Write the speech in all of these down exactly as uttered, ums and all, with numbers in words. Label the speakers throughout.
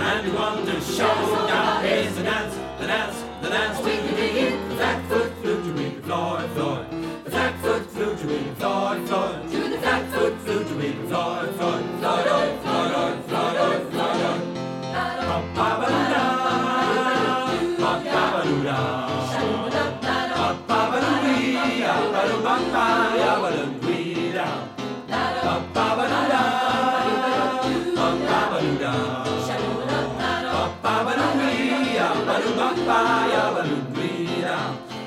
Speaker 1: and we want to show. Now here's the dance, the dance, the dance to the the flat foot flute to the Floyd, Floyd. The flat foot flute to the Floyd, Floyd. To the flat foot flute to the Floyd, Floyd. Floyd, Floyd, Floyd, Floyd, Floyd. Pop, pop, ba, da, pop, pop, ba, da, pop, pop, ba, dee, ya, ba, do, ba, ba, ya, ba, do, dee, da, pop, pop, ba, da, pop, pop, ba, da, pop, pop, ba, dee, ya, ba, do, ba, ba, ya, ba, do, dee, da.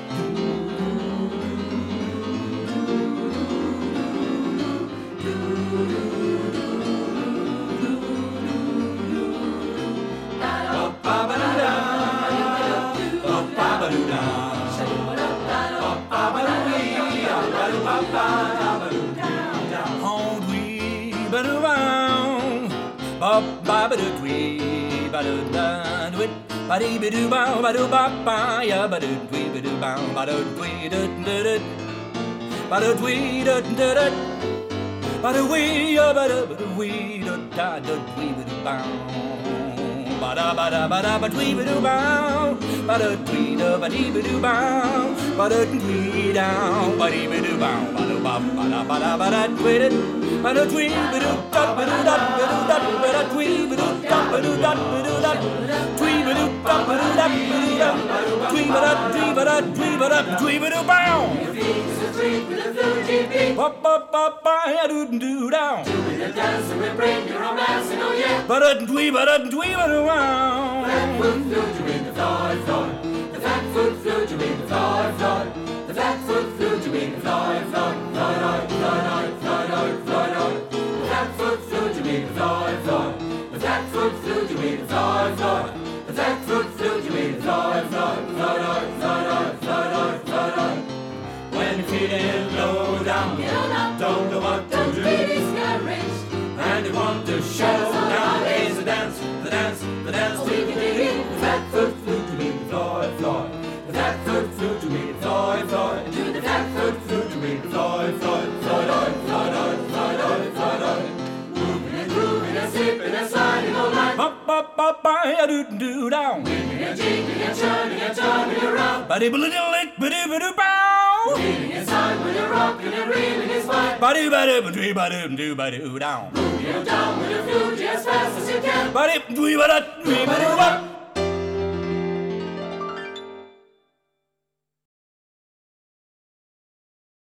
Speaker 1: Ba dee ba doo bow ba doo ba ba ya ba doo dwee ba doo bow ba doo dwee da da da ba doo dwee da da da ba doo wee ya ba doo ba doo wee da da da dwee ba doo bow ba da ba da ba da ba dwee ba doo bow ba doo dwee da ba dee ba doo bow ba doo dwee down ba dee ba doo bow ba doo ba ba da ba da ba da dwee da ba doo dwee ba doo da ba doo da ba doo da ba da dwee ba doo da ba doo da ba doo da dwee ba doo da ba doo da ba doo da dwee ba da dwee ba da dwee ba da dwee ba doo bow ba ba ba ba ya doo doo down
Speaker 2: Doing a dance and we bring your romance and oh yeah.
Speaker 1: ba da dwee ba da dwee ba doo wow.
Speaker 2: Flat foot flute you in the Floyd, Floyd. The flat foot flute you in the Floyd, Floyd. The flat foot flute you in the Floyd, Floyd. Floyd, Floyd, Floyd, Floyd, Floyd, Floyd. The flat foot flute you in the Floyd, Floyd. The flat foot flute you in the Floyd, Floyd. The flat foot flute you in the Floyd, Floyd, Floyd, Floyd, Floyd, Floyd, Floyd.
Speaker 1: When you're feeling low down,
Speaker 2: Get on up,
Speaker 1: don't know what to
Speaker 2: don't
Speaker 1: do,
Speaker 2: be discouraged.
Speaker 1: and you want to show. Now here's the dance, the dance, the dance to
Speaker 2: We can dig it.
Speaker 1: the flat foot flute to me, the Floyd, Floyd. The flat foot flute to me, the Floyd, Floyd.
Speaker 2: Do the flat foot
Speaker 1: Flute to me, the Floyd, Floyd, Floyd, Floyd, Floyd, Floyd, Floyd, Floyd, Floyd.
Speaker 2: moving and grooving and slipping and sliding all night.
Speaker 1: Ba ba ba ba ya doo doo down.
Speaker 2: Winging and jiggling and turning and turning around.
Speaker 1: Ba dee ba doo lick ba doo ba doo bow.
Speaker 2: Feeling inside when you're rocking and reeling is fine.
Speaker 1: Ba doo ba doo ba doo ba doo doo ba doo down.
Speaker 2: You're down with your flute as fast as you can.
Speaker 1: Ba dee dwee ba da dwee ba doo ba.